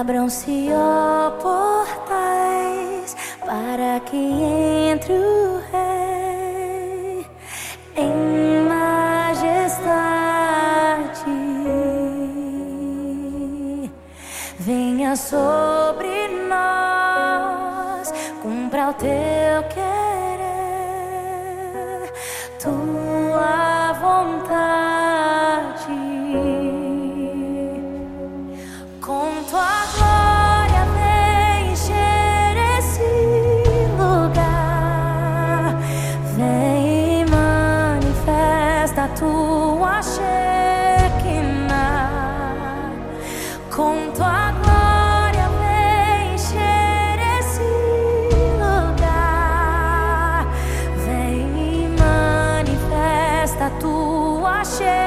Abram-se, ó portais, para que entre o Rei em majestade. Venha sobre nós, cumpra o teu querer, tua vontade. Com tua glória vem encher esse lugar. Vem e manifesta a tua Shekinah. Com tua glória vem encher esse lugar. Vem e manifesta a tua Shekinah.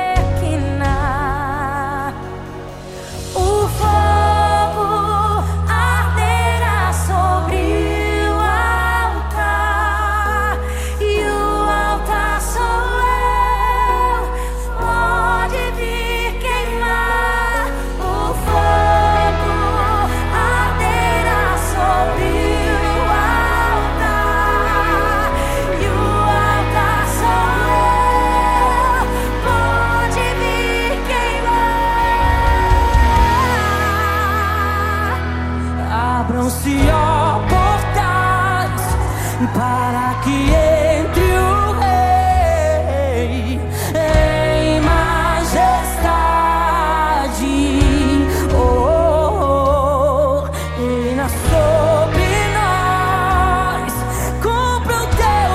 Abram-se, ó portais, para que entre o Rei em majestade. Reina sobre nós, cumpra o teu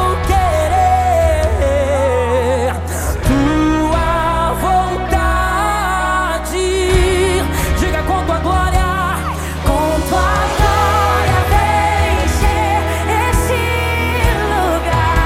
querer, tua vontade. Diga com tua glória. Glória vem encher esse lugar.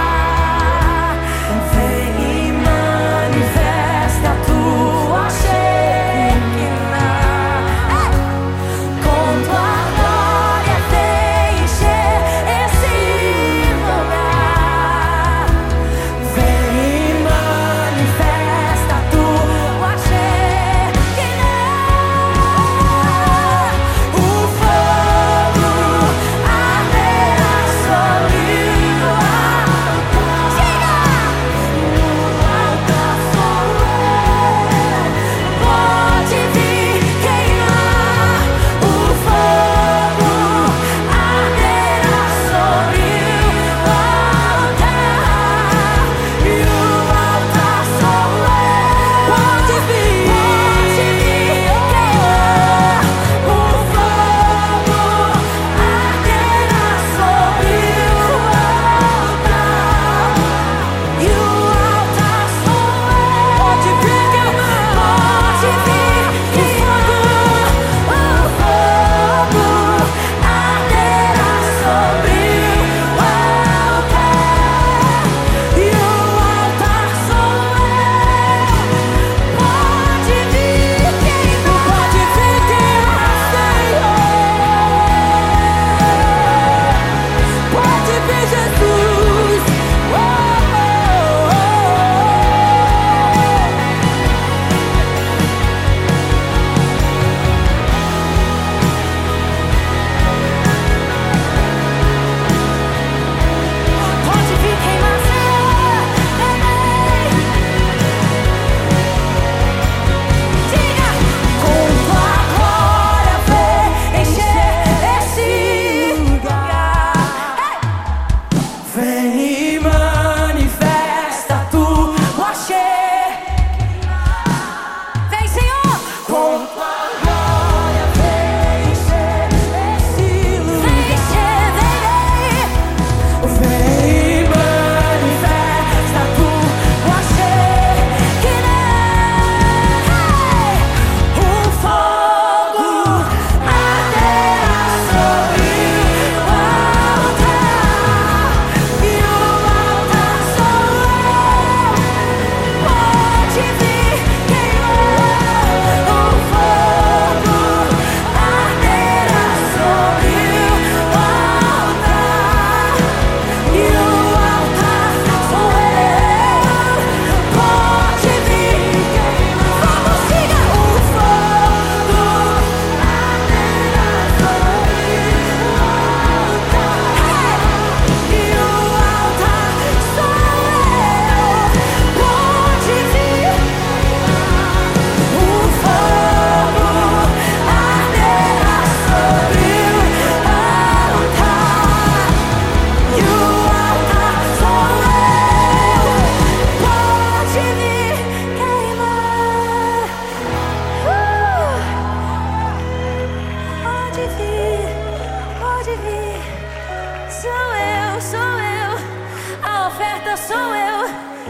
Pode vir, pode vir. Sou eu, a oferta sou eu.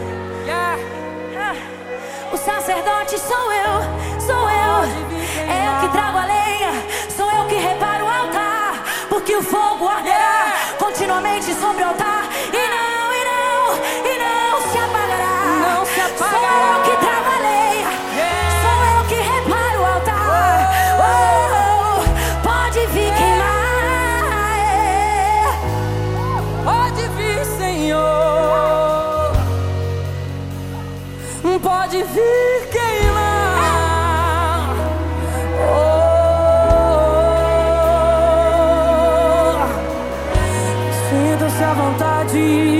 O sacerdote sou eu. É eu que trago a lenha, sou eu que reparo o altar, porque o fogo arderá continuamente sobre o altar e não se apagará. Não se apagará. Sou eu que trago a lenha, sou eu que reparo o altar. Pode vir queimar. Pode vir, Senhor. Pode vir queimar. Sinta-se à vontade.